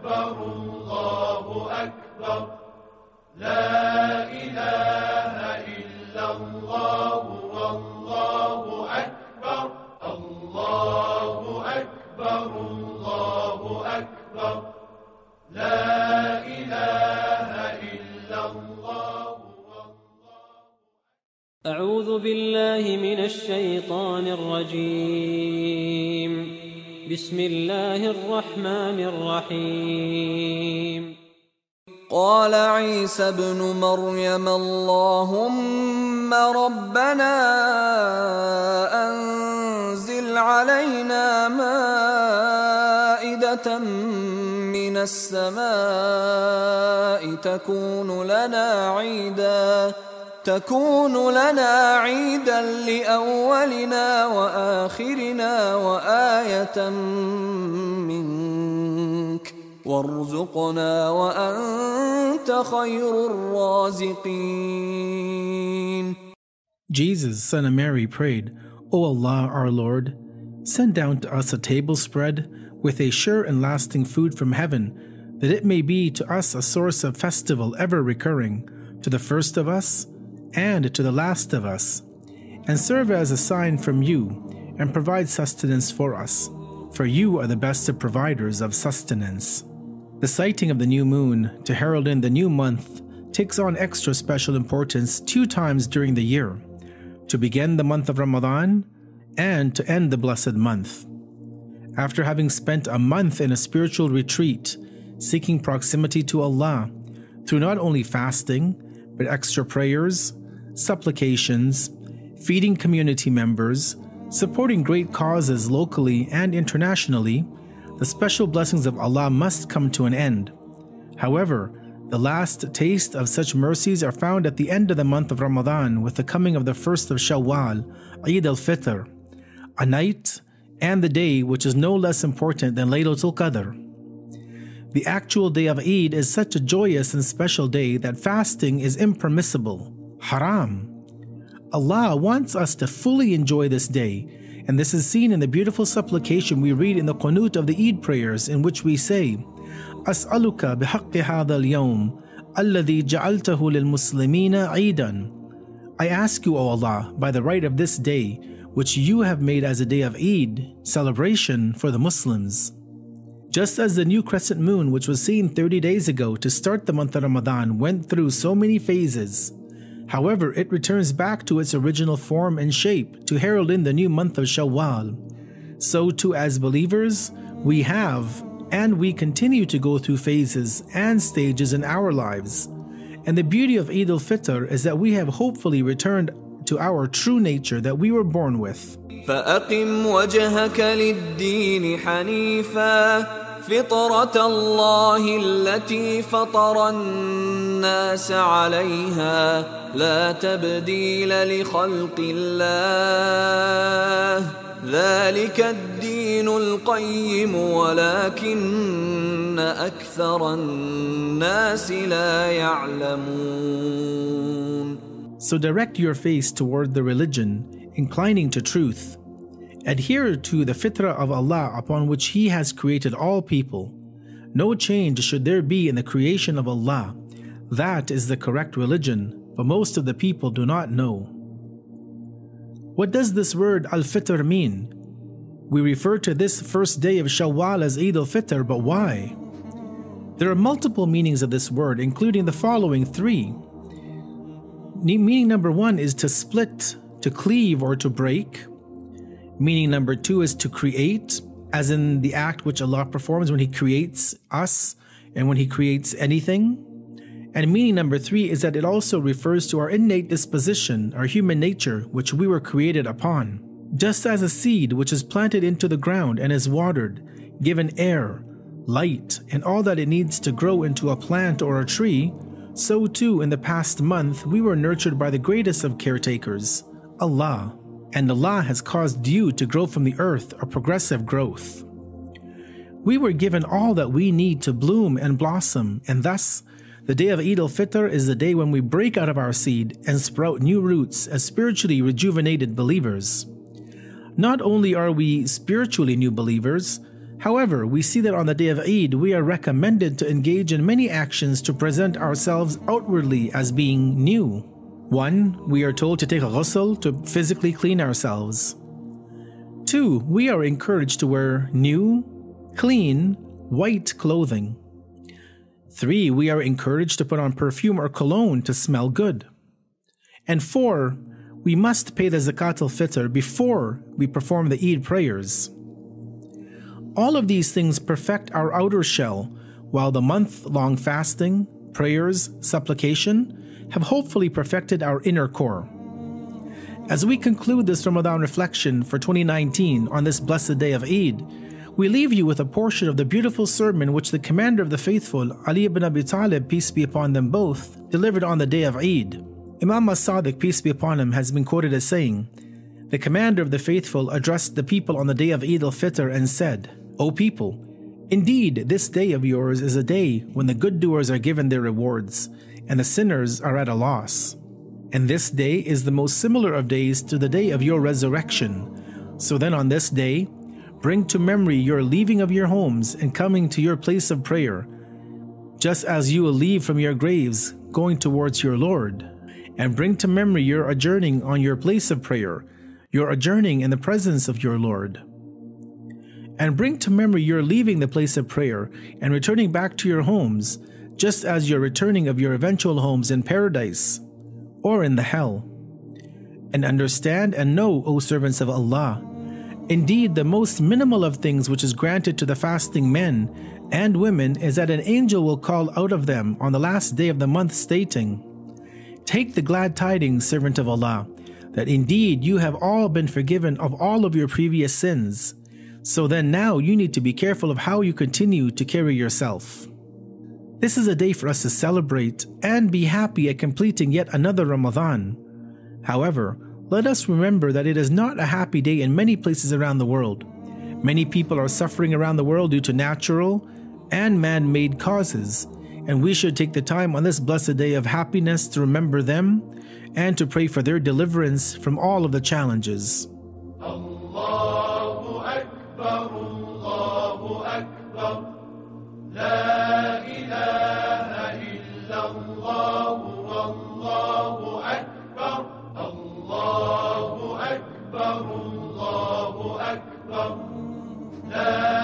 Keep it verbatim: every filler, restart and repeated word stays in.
أكبر الله أكبر لا إله إلا الله والله أكبر الله أكبر الله أكبر لا إله إلا الله. أعوذ بالله من الشيطان الرجيم. بسم الله الرحمن الرحيم. قال عيسى ابن مريم اللهم ربنا أنزل علينا مائدة من السماء تكون لنا عيداً تكون لنا عيدا لأولنا وآخرنا وآية منك وارزقنا وأنت خير الرازقين. Jesus, son of Mary, prayed, O Allah, our Lord, send down to us a table spread with a sure and lasting food from heaven, that it may be to us a source of festival ever recurring, to the first of us and to the last of us, and serve as a sign from you, and provide sustenance for us, for you are the best of providers of sustenance. The sighting of the new moon to herald in the new month takes on extra special importance two times during the year, to begin the month of Ramadan and to end the blessed month. After having spent a month in a spiritual retreat, seeking proximity to Allah through not only fasting, but extra prayers, supplications, feeding community members, supporting great causes locally and internationally, the special blessings of Allah must come to an end. However, the last taste of such mercies are found at the end of the month of Ramadan with the coming of the first of Shawwal, Eid al-Fitr, a night and the day which is no less important than Laylatul Qadr. The actual day of Eid is such a joyous and special day that fasting is impermissible, haram. Allah wants us to fully enjoy this day, and this is seen in the beautiful supplication we read in the Qunut of the Eid prayers, in which we say, As'aluka bihaqqi hadha al-yawm, alladhi ja'altahu lil-muslimina Eidan. I ask you, O Allah, by the right of this day, which you have made as a day of Eid, celebration for the Muslims. Just as the new crescent moon, which was seen thirty days ago to start the month of Ramadan, went through so many phases, however, it returns back to its original form and shape to herald in the new month of Shawwal. So too, as believers, we have and we continue to go through phases and stages in our lives. And the beauty of Eid al-Fitr is that we have hopefully returned to our true nature that we were born with. فأقم وجهك للدين حنيفا فطرة الله التي فطر الناس عليها لا تبديل لخلق الله ذلك الدين القيم ولكن أكثر الناس لا يعلمون. So direct your face toward the religion, inclining to truth. Adhere to the fitrah of Allah upon which He has created all people. No change should there be in the creation of Allah. That is the correct religion, but most of the people do not know. What does this word al-Fitr mean? We refer to this first day of Shawwal as Eid al-Fitr, but why? There are multiple meanings of this word, including the following three. Meaning number one is to split, to cleave, or to break. Meaning number two is to create, as in the act which Allah performs when He creates us and when He creates anything. And meaning number three is that it also refers to our innate disposition, our human nature, which we were created upon. Just as a seed which is planted into the ground and is watered, given air, light, and all that it needs to grow into a plant or a tree, so too in the past month we were nurtured by the greatest of caretakers, Allah. And Allah has caused you to grow from the earth a progressive growth. We were given all that we need to bloom and blossom, and thus the day of Eid al-Fitr is the day when we break out of our seed and sprout new roots as spiritually rejuvenated believers. Not only are we spiritually new believers, However, we see that on the day of Eid, we are recommended to engage in many actions to present ourselves outwardly as being new. One, we are told to take a ghusl to physically clean ourselves. Two, we are encouraged to wear new, clean, white clothing. Three, we are encouraged to put on perfume or cologne to smell good. And four, we must pay the Zakat al-Fitr before we perform the Eid prayers. All of these things perfect our outer shell, while the month-long fasting, prayers, supplication have hopefully perfected our inner core. As we conclude this Ramadan reflection for twenty nineteen on this blessed day of Eid, we leave you with a portion of the beautiful sermon which the commander of the faithful, Ali ibn Abi Talib, peace be upon them both, delivered on the day of Eid. Imam as-Sadiq, peace be upon him, has been quoted as saying, "The commander of the faithful addressed the people on the day of Eid al-Fitr and said, O people, indeed this day of yours is a day when the good doers are given their rewards, and the sinners are at a loss. And this day is the most similar of days to the day of your resurrection. So then on this day, bring to memory your leaving of your homes and coming to your place of prayer, just as you will leave from your graves going towards your Lord. And bring to memory your adjourning on your place of prayer, your adjourning in the presence of your Lord. And bring to memory your leaving the place of prayer and returning back to your homes, just as your returning of your eventual homes in paradise or in the hell. And understand and know, O servants of Allah, indeed the most minimal of things which is granted to the fasting men and women is that an angel will call out of them on the last day of the month stating, Take the glad tidings, servant of Allah, that indeed you have all been forgiven of all of your previous sins. So then now you need to be careful of how you continue to carry yourself." This is a day for us to celebrate and be happy at completing yet another Ramadan. However, let us remember that it is not a happy day in many places around the world. Many people are suffering around the world due to natural and man-made causes, and we should take the time on this blessed day of happiness to remember them and to pray for their deliverance from all of the challenges. Allahu Akbar, Allahu Akbar, La ilaha illallah, Allahu Akbar, Allahu Akbar, Allahu Akbar, La